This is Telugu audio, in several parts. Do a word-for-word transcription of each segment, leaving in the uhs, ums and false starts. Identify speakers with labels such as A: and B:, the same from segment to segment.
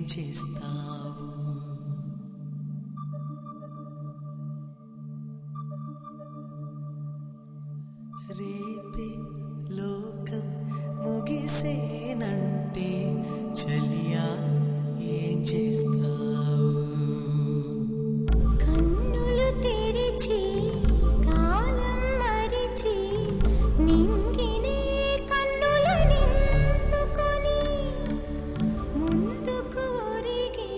A: చేస్తావు? రేపే లోకం ముగిసేనంటే చలియా ఏం చేస్తావు?
B: కన్నులు తెరిచి కాలం మరిచి నింగినే కన్నుల నింపుకొని ముందుకు ఒరిగి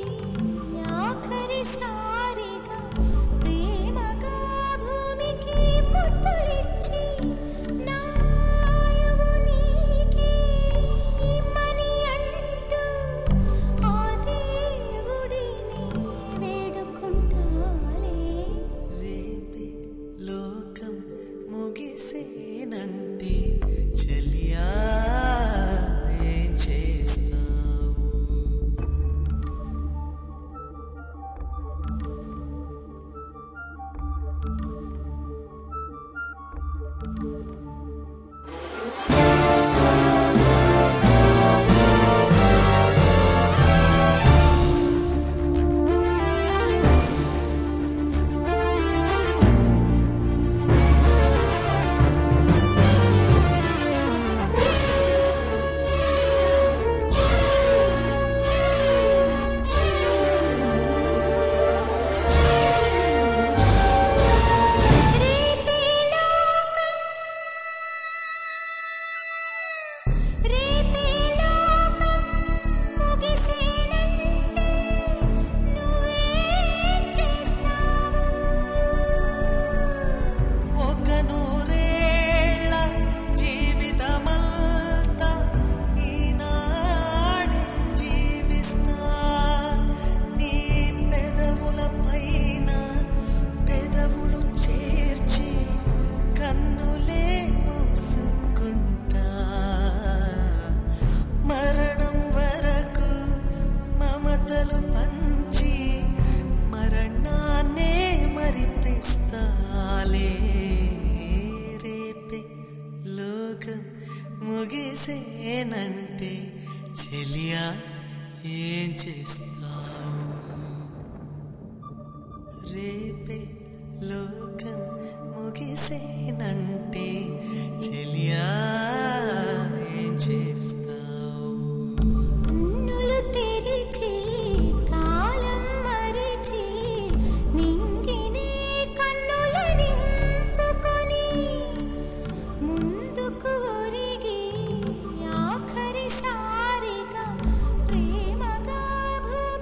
B: ఆఖరిసారిగా ప్రేమగా భూమికి ముద్దులిచ్చి నాయువు నీకే ఇమ్మని అంటూ ఆ దేవుడిని వేడుకుంటాలే.
A: రేపే లోకం ముగిసేనంటే చలియా ఏం చేస్తావు?
B: రేపే లోకం ముగిసేనంటే నువ్వేం చేస్తావు?
A: ఒక నూరేళ్ళ జీవితమంతా ఈనాడే జీవిస్తా. నీ పెదవుల పైన పెదవులు చేర్చి కన్నులే మూసుకుంటా. మరణం వరకు మమతలు పంచి మరణాన్నే మరిపిస్తాలే. రేపే లోకం ముగిసేనంటే చెలియా ఏం చేస్తావు? రేపే లోకం ముగిసేనంటే చెలియా ఏం చేస్తావు?
B: కన్నులు తెరిచి కాలం మరిచి నింగినే కన్నుల నింపుకొని ముందుకు ఒరిగి ఆఖరిసారిగా ప్రేమగా భూమి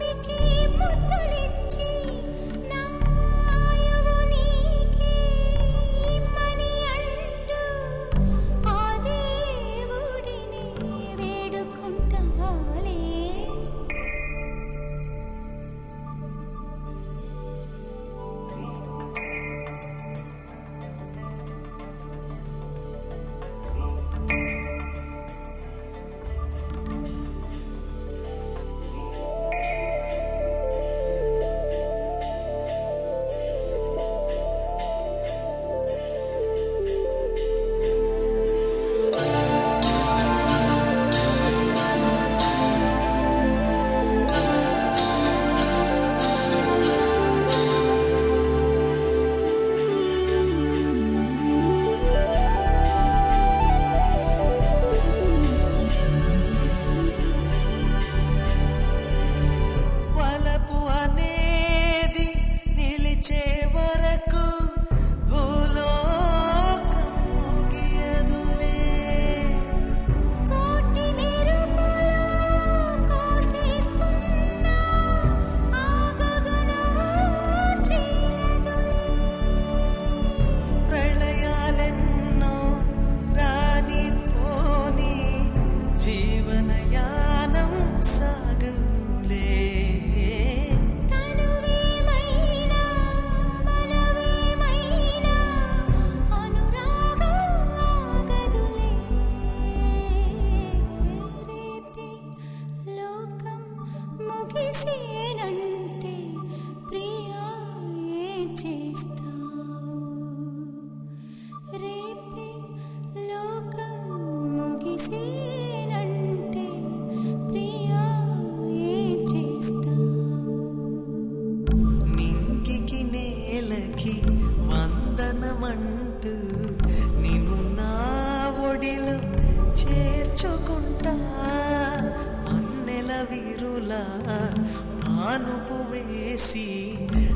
A: పెంచుకుంటా మన్నెల వీరులా పానుపు వేసి